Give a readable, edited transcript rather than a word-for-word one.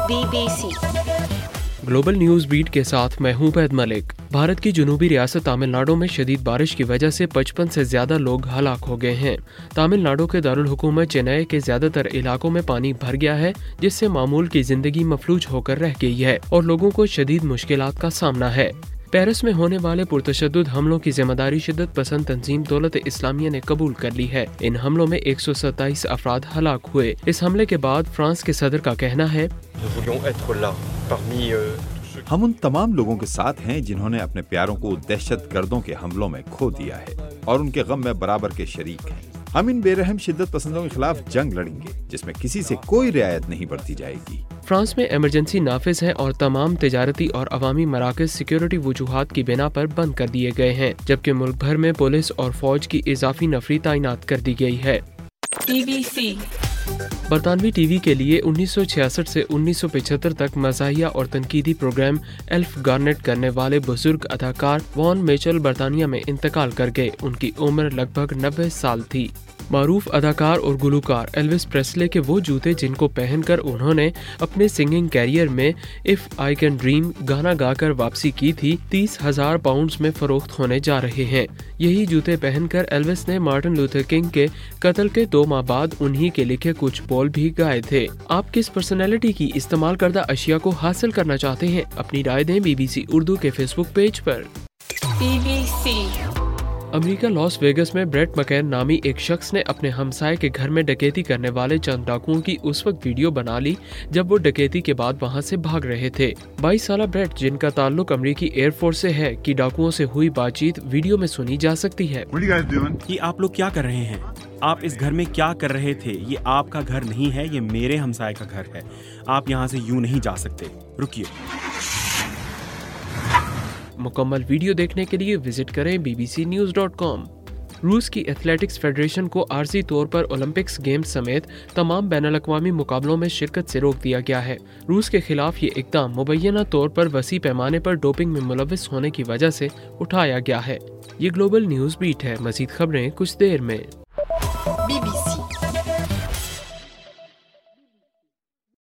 BBC global news beat के साथ मैं हूं बैद मलिक। भारत की जनूबी रियासत तमिलनाडु में शदीद बारिश की वजह से 55 से ज्यादा लोग हलाक हो गए हैं। तमिलनाडु के दारुल हुकूमत चेन्नई के ज्यादातर इलाकों में पानी भर गया है, जिससे मामूल की जिंदगी मफलूज होकर रह गई है और लोगों को शदीद मुश्किलात का सामना है। पेरिस में होने वाले पुरतशद्दुद हमलों की जिम्मेदारी शिद्दत पसंद तंजीम दौलत इस्लामिया ने कबूल कर ली है। इन हमलों में 127 अफराद हलाक हुए। इस हमले के बाद फ्रांस के सदर का कहना है, हम उन तमाम लोगों के साथ हैं जिन्होंने अपने प्यारों को दहशत गर्दों के हमलों में खो दिया है और उनके गम में बराबर के शरीक हैं। हम इन बेरहम शिद्दत पसंदों के खिलाफ जंग लड़ेंगे जिसमें किसी से कोई रियायत नहीं बरती जाएगी। फ्रांस में इमरजेंसी नाफिज है और तमाम तिजारती और अवामी मराकज सिक्योरिटी वजूहात की बिना पर बंद कर दिए गए हैं, जबकि मुल्क भर में पुलिस और फौज की इजाफी नफरी तैनात कर दी गई है। BBC बरतानवी टीवी के लिए 1966 से 1975 तक मज़ाहिया और तनकीदी प्रोग्राम एल्फ गार्नेट करने वाले बुजुर्ग अदाकार वॉन मिचेल बरतानिया में इंतकाल कर गए। उनकी उम्र लगभग 90 साल थी। मारूफ अदाकार और गुलूकार एल्विस प्रेस्ले के वो जूते जिनको पहनकर उन्होंने अपने सिंगिंग कैरियर में इफ आई कैन ड्रीम गाना गाकर वापसी की थी, 30,000 पाउंड्स में फरोख्त होने जा रहे हैं। यही जूते पहनकर एल्विस ने मार्टिन लूथर किंग के कत्ल के 2 माह बाद उन्हीं के लिखे कुछ बोल भी गाए थे। आप किस पर्सनैलिटी की इस्तेमाल करदा अशिया को हासिल करना चाहते हैं? अपनी राय दें BBC उर्दू के फेसबुक पेज पर। BBC अमेरिका लॉस वेगस में ब्रेट मैकेन नामी एक शख्स ने अपने हमसाये के घर में डकैती करने वाले चंद डाकुओं की उस वक्त वीडियो बना ली जब वो डकैती के बाद वहां से भाग रहे थे। 22 साला ब्रेट, जिनका ताल्लुक अमेरिकी एयरफोर्स से है, की डाकुओं से हुई बातचीत वीडियो में सुनी जा सकती है। कि आप लोग क्या कर रहे हैं? आप इस घर में क्या कर रहे थे? ये आपका घर नहीं है, ये मेरे हमसाये का घर है। आप यहाँ से यूं नहीं जा सकते, रुकिए। मुकम्मल वीडियो देखने के लिए विजिट करें bbcnews.com। रूस की एथलेटिक्स फेडरेशन को आर्जी तौर पर ओलंपिक्स गेम्स समेत तमाम बैनुल-अक़वामी मुकाबलों में शिरकत से रोक दिया गया है। रूस के खिलाफ ये इक़दाम मुबैना तौर पर वसी पैमाने पर डोपिंग में मुलव्वस होने की वजह से उठाया गया है। ये ग्लोबल न्यूज़ बीट है। मज़ीद खबरें कुछ देर में।